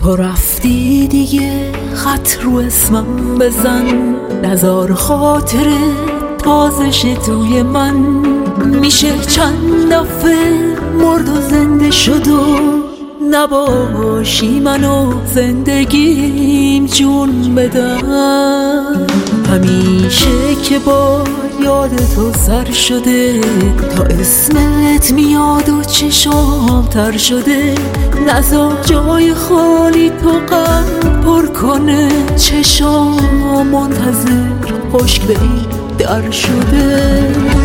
تو رفتی دیگه خط رو اسمم بزن، نزار خاطر تازش توی من. میشه چند دفعه مرد و زنده شد و نباشی منو زندگیم جون بدن. همیشه که با یاد تو سر شده، تا اسمت میاد و چشام تر شده. نزار جای خالی تو قلب پر کنه، چشام منتظر خشک به این در شده.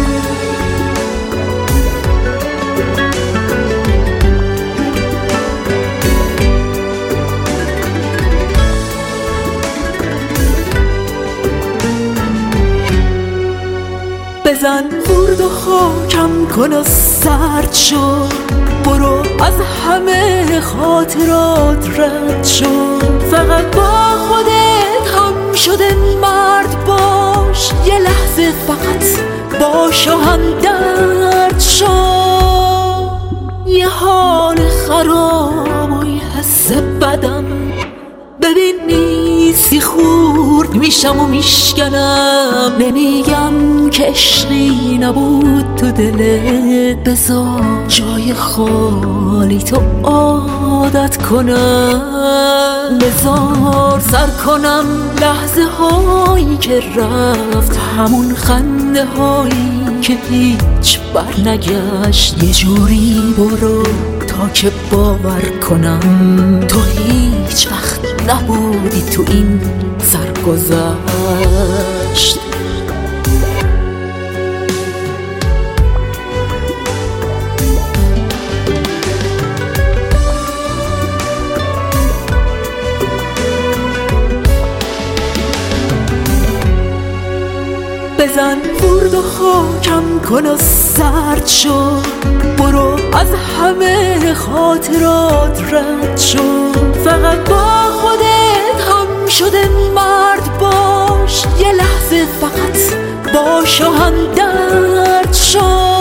بزن خورد و خاکم کن و سرد شو، برو از همه خاطرات رد شو. فقط با خودت هم شده مرد باش، یه لحظه فقط باش و هم درد شو. یه حال خراب و یه حس بدم، ببین نیستی خورد میشم و میشکنم. نمیگم که عشقی نبود تو دلت، بذار جای خالی تو عادت کنم. بذار سر کنم لحظه هایی که رفت، همون خنده هایی که هیچ بر نگشت. یه جوری برو تا که باور کنم تو هیچ وقت نبودی تو این سرگذشت. بزن خورد و خاکم کن و سرد شو، برو از همه خاطرات رد شو. فقط با خودت هم شده مرد باش، یه لحظه فقط باش و هم درد شو.